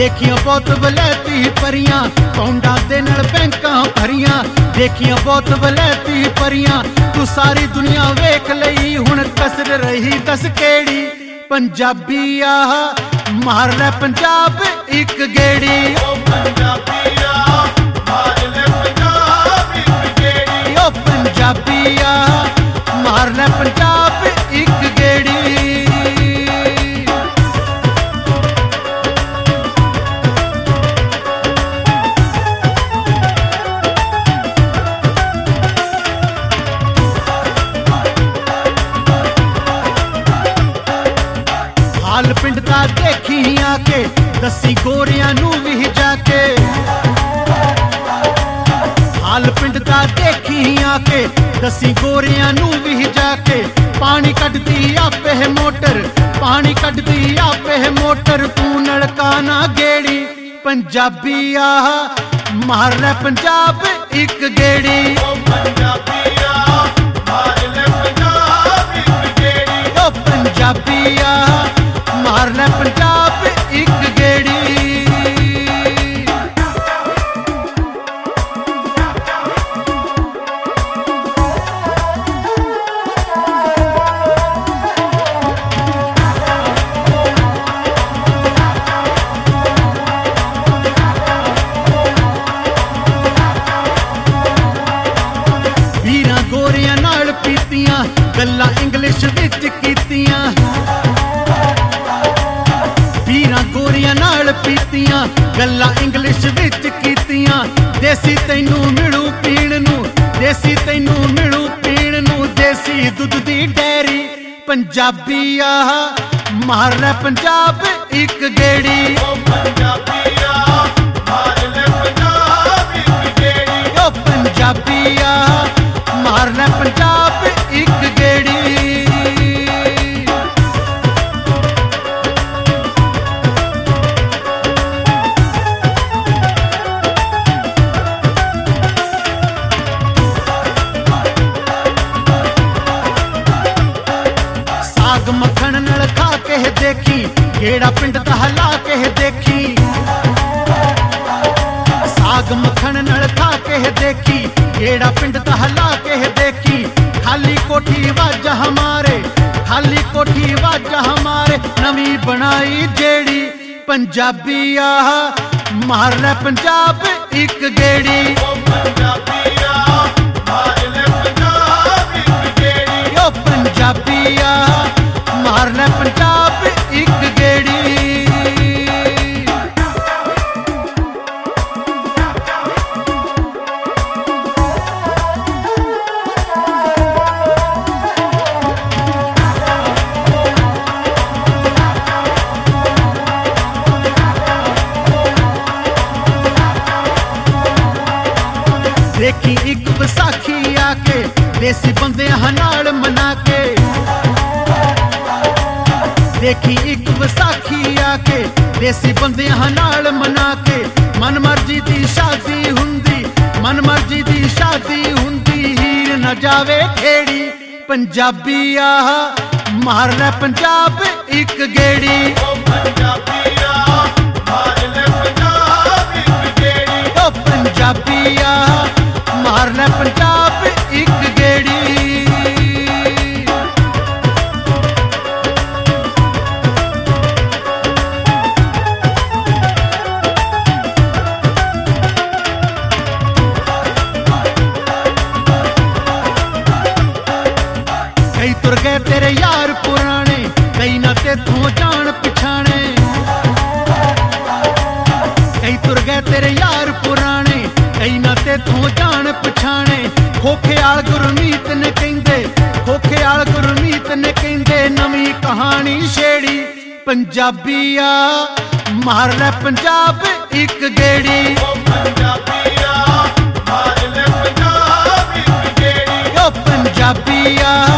देखिया बहुत वलैती परियां पौंडा दे नाल बैंकां भरियां। देखिया बहुत वलैती परियां तू सारी दुनिया वेख लई हुण कसर रही दस केड़ी। पंजाबी आह मार ले पंजाब एक गेड़ी। ओ पंजाबी आह मार ले पंजाब एक गेड़ी। ओ पंजाबी आह मार ले पंजाब एक गेड़ी। हाल पिंड दा देखी आके दसी गोरियां नू भी जाके। हाल पिंड दा देखी आके दसी गोरियां नू भी जाके। पानी कटदी आपे है मोटर, पानी कटदी आपे है मोटर, तू नलका ना गेड़ी। पंजाबी आह मार ले पंजाब एक गेड़ी। ओ पंजाबी आह मार ले पंजाब एक गेड़ी। ओ पंजाबी आह मार ले पंजाब एक गेड़ी। वीरां गोरियां नाल पीतियां गल्लां इंग्लिश विच कीतियां। वीरां गोरियां नाल पीतियां गल्लां इंग्लिश विच कीतियां। देसी तैनू मिलू पीण नू, देसी तैनू मिलू पीण नू, देसी दुध दी डेयरी। पंजाबी आह मार ले पंजाब एक गेड़ी। ओ पंजाबी आह मार ले पंजाब एक गेड़ी। ओ पंजाबी आह मार ले पंजाब एक गेड़ी। साग मक्खन नाल खा के देखी केड़ा पिंड दा हला के देखी। साग मक्खन नाल खा के देखी केड़ा पिंड दा हला के देखी। खाली कोठी वाजा हमारे, खाली कोठी वाजा हमारे, नवी बनाई जेड़ी। पंजाबी आह मार ले पंजाब एक गेड़ी। ओ पंजाबी आह मार ले पंजाब एक गेड़ी। ओ पंजाबी आह मार ले पंजाब एक गेड़ी। देखी एक विसाखी आके देसी बंदियां नाल मना के। देखी एक विसाखी आके देसी बंदियां नाल मना के। मन मर्जी दी शादी हुंदी, मन मर्जी दी शादी हुंदी, हीर न जावे खेड़ी। पंजाबी आह मार ले पंजाब एक गेड़ी। ओ पंजाबी आह मार ले पंजाब एक गेड़ी। ओ पंजाबी आह मार ले पंजाब एक गेड़ी। कई तुर गए तेरे यार पुराने, कई ना तेथों जान पिछाने। कई तुर गए तेरे यार पुराने, कई ना तेथों जान पिछाने। खोखेआल गुरमीत ने कहंदे, खोखेआल गुरमीत ने कहंदे, नवी कहानी छेड़ी। पंजाबी आह मार ले पंजाब एक गेड़ी। ओ पंजाबी आह मार ले पंजाब एक गेड़ी। ओ पंजाबी आह